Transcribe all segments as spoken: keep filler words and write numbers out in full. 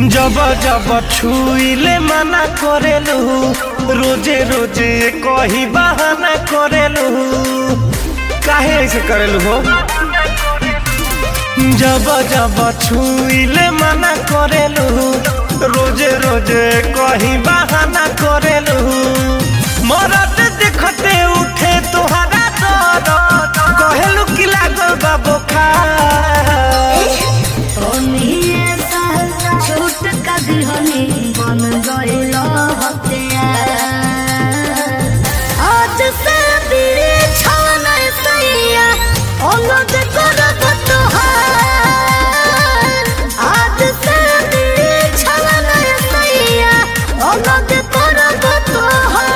जब जब छुईले मना करेलू रोजे रोजे कही बहाना करेलू काहे ऐसे करेलू हो। जब जब छुईले मना करेलू रोजे रोजे कही बहाना करेलू मरद देखते उठे तोहरा दर्द कहेलू कि लागल बा बुखार। छोट कदहनी बन गइल आज से बिछौन सैया अलग करब तोहार। आज से बिछौन सैया अलग करब तोहार।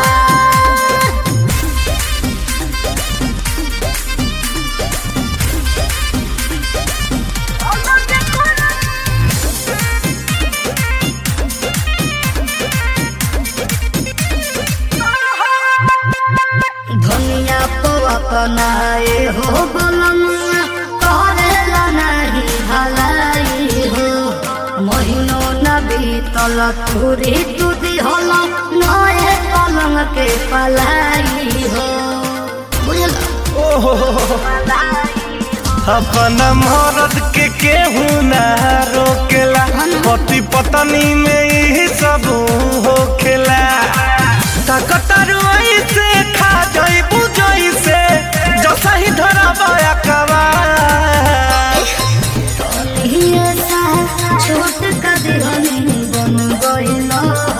धनिया तो अपनाए हो बलमुआ करेला नहीं भलाई हो। महीनों न बीतल तुरी तुदी होल नए पलंग के पलाई हो। बुझल अपना मरद के केहू ना रोकेला पति पत्नी में यही सब होखेला। ताकतारू ऐसे खा जाइबू जैसे जैसा ही धरबा कबा। छोट कदहनी बन गइल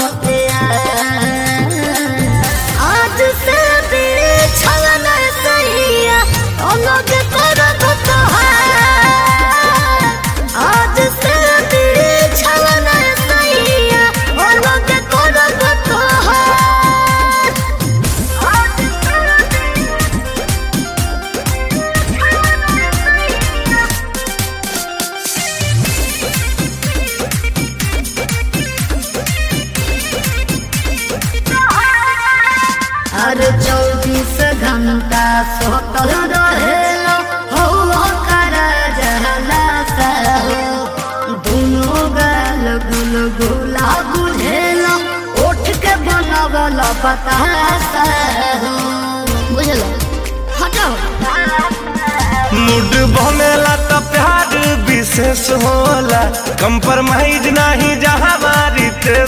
आज से बिछौन सैया अलग करब तोहार। आज से बिछौन सैया अलग करब तोहार। हर चौबीस घंटा सोतल रहेलो हो कर जहला हो। दुनो गाल गुल गुला बुझेलो उठ के बनवल बतासा हो। बुझलो हटाओ मूड बनेला तो प्यार विशेष होला कंप्रोमाइज नहीं जहाँ बारी ते